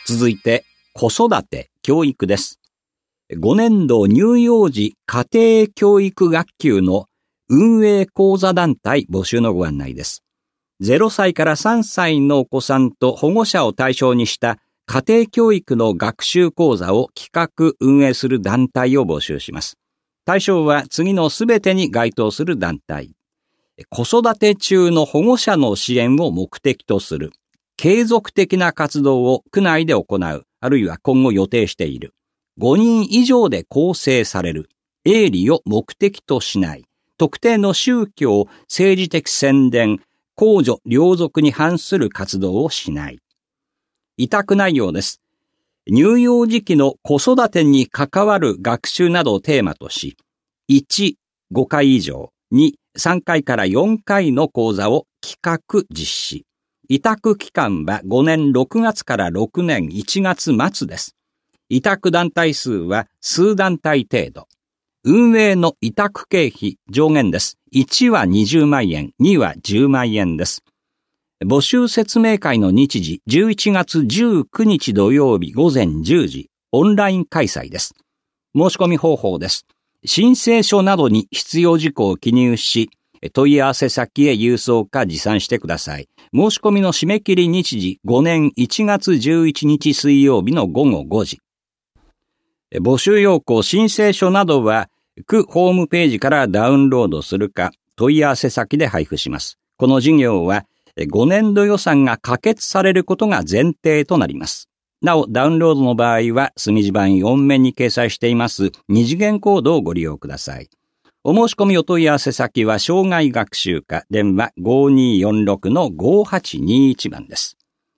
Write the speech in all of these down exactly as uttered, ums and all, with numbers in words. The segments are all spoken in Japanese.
続いて、子育て教育です。ごねんど乳幼児家庭教育学級の運営講座団体募集のご案内です。ゼロさいからさんさいのお子さんと保護者を対象にした家庭教育の学習講座を企画運営する団体を募集します。対象は次のすべてに該当する団体。子育て中の保護者の支援を目的とする継続的な活動を区内で行う、あるいは今後予定している。ごにん以上で構成される。営利を目的としない。特定の宗教、政治的宣伝、公序良俗に反する活動をしない。委託内容です。乳幼児期の子育てに関わる学習などをテーマとし、いち、ごかい以上、に、さんかいからよんかいの講座を企画実施。委託期間はごねんろくがつからろくねんいちがつ末です。委託団体数は数団体程度。運営の委託経費上限です。いちはにじゅうまんえん、にはじゅうまんえんです。募集説明会の日時、じゅういちがつじゅうくにち土曜日ごぜんじゅうじ、オンライン開催です。申し込み方法です。申請書などに必要事項を記入し、問い合わせ先へ郵送か持参してください。申し込みの締め切り日時、ごねんいちがつじゅういちにち水曜日のごごごじ。募集要項、申請書などは、区ホームページからダウンロードするか、問い合わせ先で配布します。この事業は、ごねんど予算が可決されることが前提となります。なお、ダウンロードの場合は、墨字盤よんめんに掲載しています二次元コードをご利用ください。お申し込みお問い合わせ先は、障害学習課、電話 ごにーよんろくのごはちにいち 番です。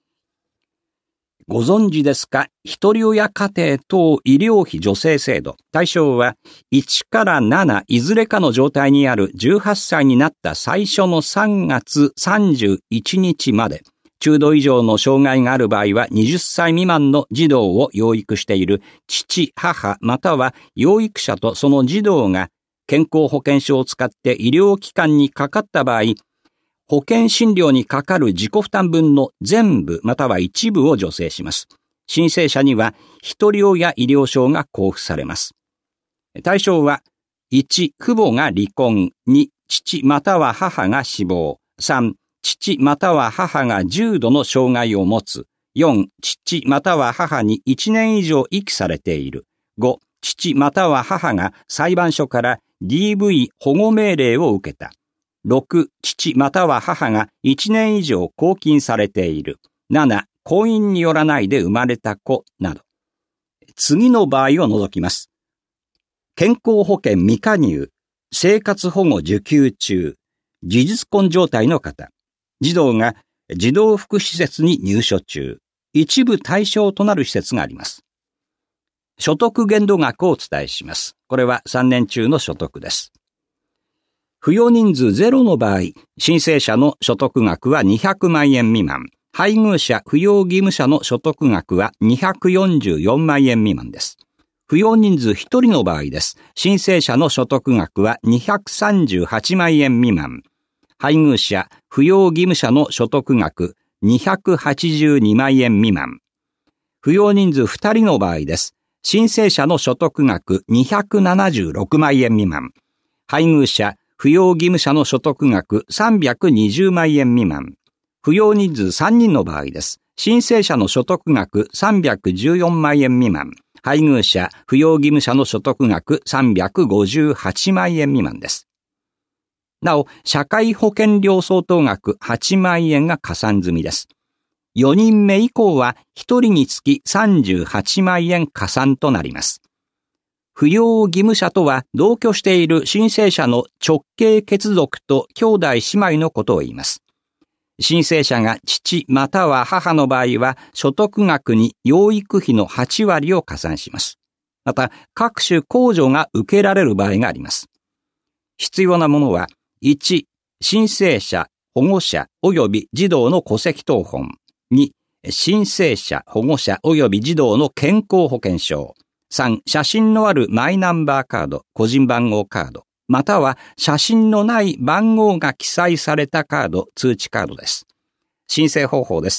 ご存知ですか？一人親家庭等医療費助成制度。対象はいちからなないずれかの状態にあるじゅうはっさいになった最初のさんがつさんじゅういちにちまで、中度以上の障害がある場合ははたち未満の児童を養育している父、母、または養育者とその児童が健康保険証を使って医療機関にかかった場合、保険診療にかかる自己負担分の全部または一部を助成します。申請者には一人親医療証が交付されます。対象はいち、父母が離婚、に、父または母が死亡、さん、父または母が重度の障害を持つ、よん、父または母にいちねん以上遺棄されている、ご、父または母が裁判所から ディーブイ 保護命令を受けた、ろく、父または母がいちねん以上拘禁されている。なな、婚姻によらないで生まれた子など。次の場合を除きます。健康保険未加入、生活保護受給中、事実婚状態の方、児童が児童福祉施設に入所中、一部対象となる施設があります。所得限度額をお伝えします。これはさんねん中の所得です。扶養人数ゼロの場合、申請者の所得額はにひゃくまんえん未満、配偶者、扶養義務者の所得額はにひゃくよんじゅうよんまんえん未満です。扶養人数ひとりの場合です。申請者の所得額はにひゃくさんじゅうはちまんえん未満、配偶者、扶養義務者の所得額にひゃくはちじゅうにまんえん未満、扶養人数ふたりの場合です。申請者の所得額にひゃくななじゅうろくまんえん未満、配偶者、扶養義務者の所得額さんびゃくにじゅうまんえん未満、扶養人数さんにんの場合です。申請者の所得額さんびゃくじゅうよんまんえん未満、配偶者、扶養義務者の所得額さんびゃくごじゅうはちまんえん未満です。なお、社会保険料相当額はちまんえんが加算済みです。よにんめ以降はひとりにつきさんじゅうはちまんえん加算となります。扶養義務者とは同居している申請者の直系血族と兄弟姉妹のことを言います。申請者が父または母の場合は所得額に養育費のはちわりを加算します。また各種控除が受けられる場合があります。必要なものはいち、申請者、保護者及び児童の戸籍謄本、に、申請者、保護者及び児童の健康保険証、さん、写真のあるマイナンバーカード、個人番号カード、または写真のない番号が記載されたカード、通知カードです。申請方法です。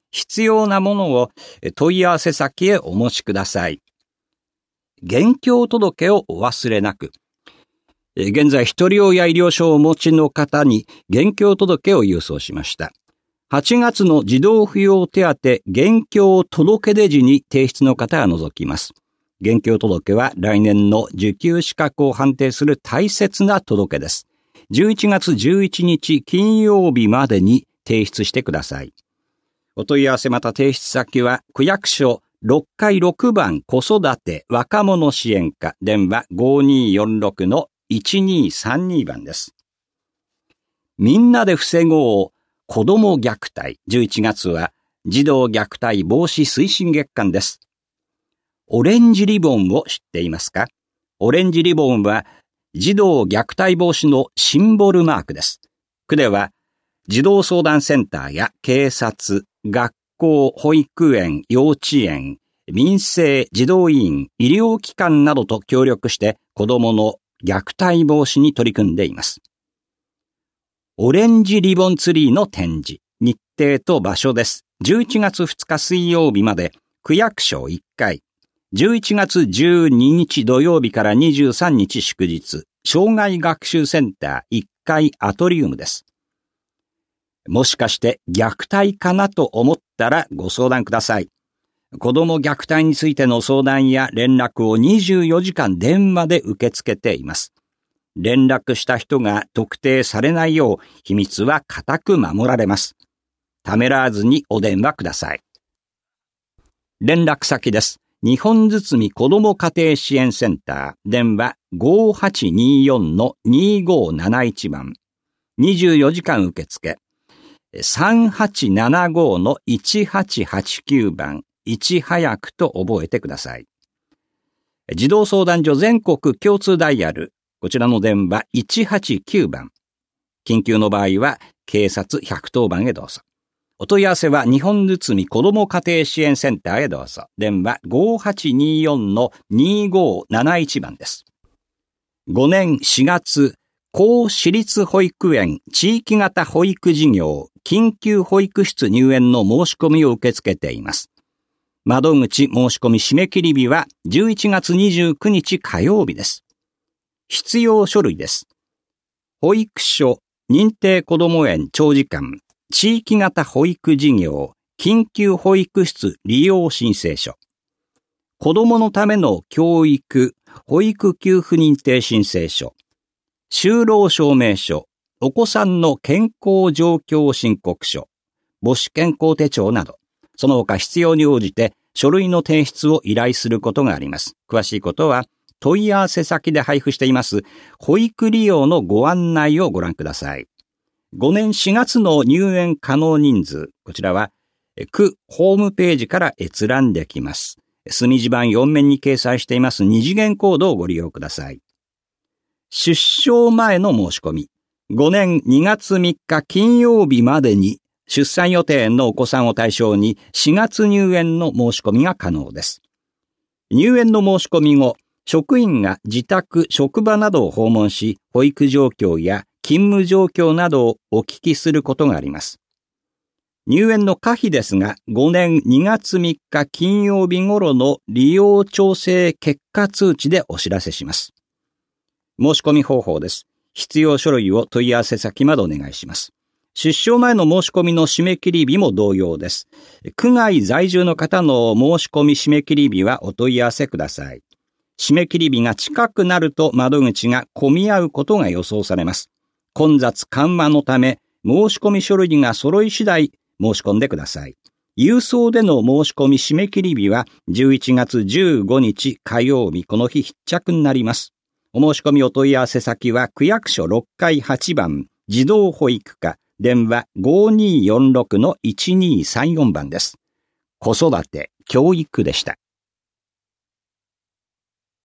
必要なものを問い合わせ先へお持ちください。現況届をお忘れなく。現在、ひとり親医療証をお持ちの方に現況届を郵送しました。はちがつの児童扶養手当現況届出時に提出の方が除きます。現況届は来年の受給資格を判定する大切な届です。じゅういちがつじゅういちにち金曜日までに提出してください。お問い合わせまた提出先は区役所ろっかいろくばん子育て若者支援課電話 ごにーよんろくのいちにーさんにー 番です。みんなで防ごう子ども虐待。じゅういちがつは児童虐待防止推進月間です。オレンジリボンを知っていますか？オレンジリボンは児童虐待防止のシンボルマークです。区では児童相談センターや警察、学校、保育園、幼稚園、民生、児童委員、医療機関などと協力して子どもの虐待防止に取り組んでいます。オレンジリボンツリーの展示、日程と場所です。じゅういちがつふつか水曜日まで区役所いっかい、じゅういちがつじゅうににち土曜日からにじゅうさんにち祝日、障害学習センターいっかいアトリウムです。もしかして虐待かなと思ったらご相談ください。子ども虐待についての相談や連絡をにじゅうよじかん電話で受け付けています。連絡した人が特定されないよう秘密は固く守られます。ためらわずにお電話ください。連絡先です。日本堤子ども家庭支援センター電話 ごーはちにーよんのにーごーなないち 番にじゅうよじかん受付さんはちななごのいちはちはちきゅうばんいち早くと覚えてください。児童相談所全国共通ダイヤルこちらの電話いちはちきゅうばん緊急の場合は警察ひゃくとおばんへどうぞ。お問い合わせは日本堤子ども家庭支援センターへどうぞ。電話 ごーはちにーよんのにーごーなないち 番です。ごねんしがつ、公私立保育園地域型保育事業緊急保育室入園の申し込みを受け付けています。窓口申し込み締め切り日はじゅういちがつにじゅうくにち火曜日です。必要書類です。保育所、認定こども園長時間、地域型保育事業、緊急保育室利用申請書。子どものための教育、保育給付認定申請書。就労証明書、お子さんの健康状況申告書、母子健康手帳など、その他必要に応じて書類の提出を依頼することがあります。詳しいことは問い合わせ先で配布しています保育利用のご案内をご覧ください。ごねんしがつの入園可能人数、こちらは区ホームページから閲覧できます。墨字盤よん面に掲載しています二次元コードをご利用ください。出生前の申し込み。ごねんにがつみっか金曜日までに出産予定のお子さんを対象にしがつ入園の申し込みが可能です。入園の申し込み後、職員が自宅、職場などを訪問し、保育状況や勤務状況などをお聞きすることがあります。入園の可否ですが、ごねんにがつみっか金曜日頃の利用調整結果通知でお知らせします。申し込み方法です。必要書類を問い合わせ先までお願いします。出生前の申し込みの締め切り日も同様です。区外在住の方の申し込み締め切り日はお問い合わせください。締め切り日が近くなると窓口が混み合うことが予想されます。混雑緩和のため、申し込み書類が揃い次第申し込んでください。郵送での申し込み締め切り日はじゅういちがつじゅうごにち火曜日、この日必着になります。お申し込みお問い合わせ先は区役所ろっかいはちばん児童保育課電話 ごーにーよんろくのいちにーさんよん 番です。子育て、教育でした。